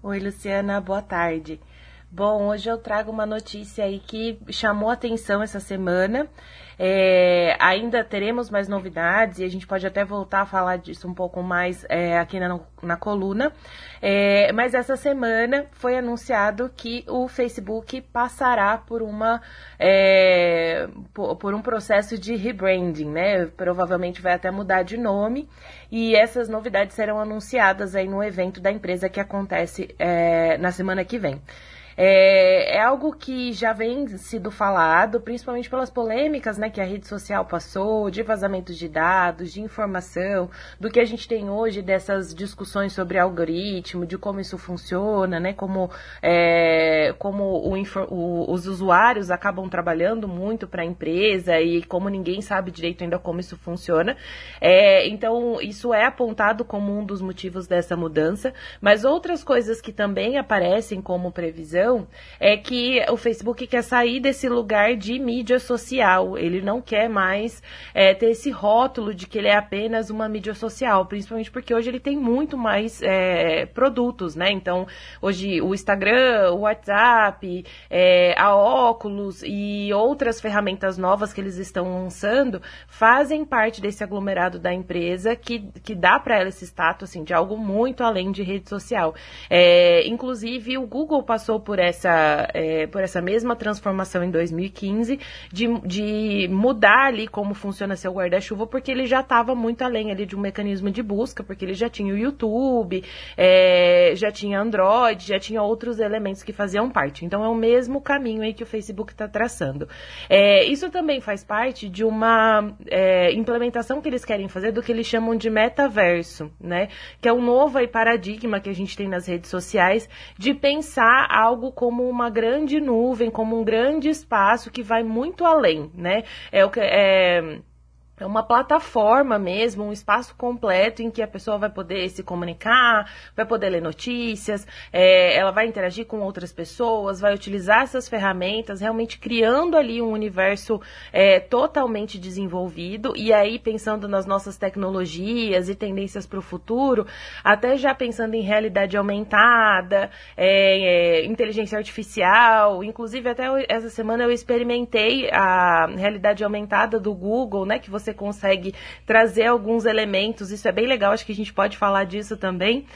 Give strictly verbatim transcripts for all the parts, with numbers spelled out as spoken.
Oi, Luciana, boa tarde. Bom, hoje eu trago uma notícia aí que chamou atenção essa semana. É, ainda teremos mais novidades e a gente pode até voltar a falar disso um pouco mais é, aqui na, na coluna. É, mas essa semana foi anunciado que o Facebook passará por, uma, é, por, por um processo de rebranding, né? Provavelmente vai até mudar de nome e essas novidades serão anunciadas aí no evento da empresa que acontece é, na semana que vem. É, é algo que já vem sido falado, principalmente pelas polêmicas, né, que a rede social passou, de vazamentos de dados, de informação, do que a gente tem hoje dessas discussões sobre algoritmo, de como isso funciona, né, como, é, como o, o, os usuários acabam trabalhando muito para a empresa e como ninguém sabe direito ainda como isso funciona. É, então, isso é apontado como um dos motivos dessa mudança, mas outras coisas que também aparecem como previsão é que o Facebook quer sair desse lugar de mídia social. Ele não quer mais é, ter esse rótulo de que ele é apenas uma mídia social, principalmente porque hoje ele tem muito mais é, produtos, né? Então, hoje o Instagram, o WhatsApp, é, a Oculus e outras ferramentas novas que eles estão lançando fazem parte desse aglomerado da empresa que, que dá para ela esse status assim, de algo muito além de rede social. É, inclusive, o Google passou por essa, é, por essa mesma transformação em dois mil e quinze, de, de mudar ali como funciona seu guarda-chuva, porque ele já estava muito além ali de um mecanismo de busca, porque ele já tinha o YouTube, é, já tinha Android, já tinha outros elementos que faziam parte. Então é o mesmo caminho aí que o Facebook está traçando. É, isso também faz parte de uma é, implementação que eles querem fazer do que eles chamam de metaverso, né? Que é um novo aí paradigma que a gente tem nas redes sociais de pensar algo como uma grande nuvem, como um grande espaço que vai muito além, né? É o que é É uma plataforma mesmo, um espaço completo em que a pessoa vai poder se comunicar, vai poder ler notícias, é, ela vai interagir com outras pessoas, vai utilizar essas ferramentas, realmente criando ali um universo é, totalmente desenvolvido. E aí, pensando nas nossas tecnologias e tendências para o futuro, até já pensando em realidade aumentada, é, é, inteligência artificial, inclusive até essa semana eu experimentei a realidade aumentada do Google, né, que você você consegue trazer alguns elementos, isso é bem legal, acho que a gente pode falar disso também,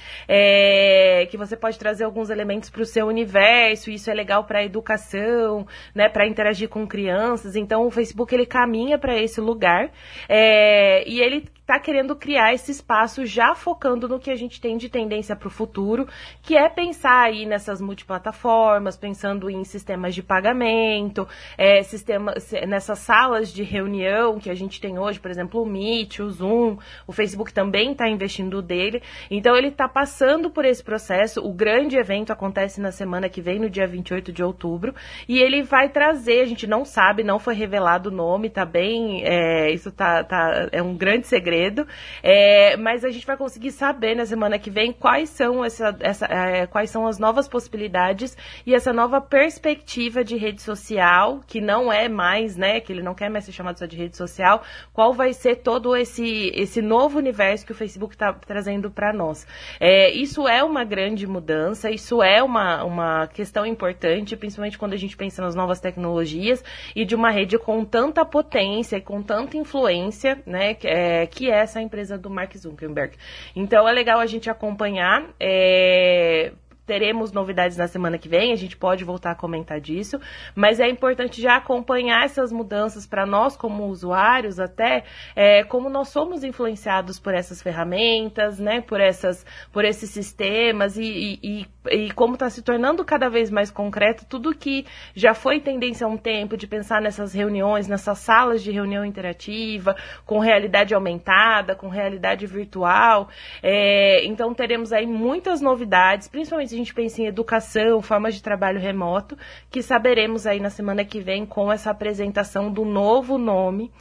é, que você pode trazer alguns elementos para o seu universo, isso é legal para a educação, né, para interagir com crianças. Então o Facebook ele caminha para esse lugar é, e ele está querendo criar esse espaço já focando no que a gente tem de tendência para o futuro, que é pensar aí nessas multiplataformas, pensando em sistemas de pagamento, é, sistema, nessas salas de reunião que a gente tem hoje, por exemplo, o Meet, o Zoom, o Facebook também está investindo dele. Então ele está passando por esse processo. O grande evento acontece na semana que vem, no dia vinte e oito de outubro, e ele vai trazer, a gente não sabe, não foi revelado o nome, tá bem, é, isso tá, tá, é um grande segredo. É, mas a gente vai conseguir saber na semana que vem quais são, essa, essa, é, quais são as novas possibilidades e essa nova perspectiva de rede social, que não é mais, né, que ele não quer mais ser chamado só de rede social, qual vai ser todo esse, esse novo universo que o Facebook está trazendo para nós. É, isso é uma grande mudança, isso é uma, uma questão importante, principalmente quando a gente pensa nas novas tecnologias e de uma rede com tanta potência e com tanta influência, né, que é, que é essa empresa do Mark Zuckerberg. Então é legal a gente acompanhar. É... Teremos novidades na semana que vem, a gente pode voltar a comentar disso, mas é importante já acompanhar essas mudanças para nós como usuários, até é, como nós somos influenciados por essas ferramentas, né, por, essas, por esses sistemas e, e, e como está se tornando cada vez mais concreto tudo que já foi tendência há um tempo de pensar nessas reuniões, nessas salas de reunião interativa, com realidade aumentada, com realidade virtual. É, então teremos aí muitas novidades, principalmente se a gente pensa em educação, formas de trabalho remoto, que saberemos aí na semana que vem com essa apresentação do novo nome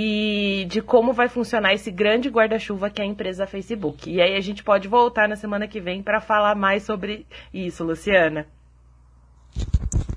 e de como vai funcionar esse grande guarda-chuva que é a empresa Facebook. E aí a gente pode voltar na semana que vem para falar mais sobre isso, Luciana.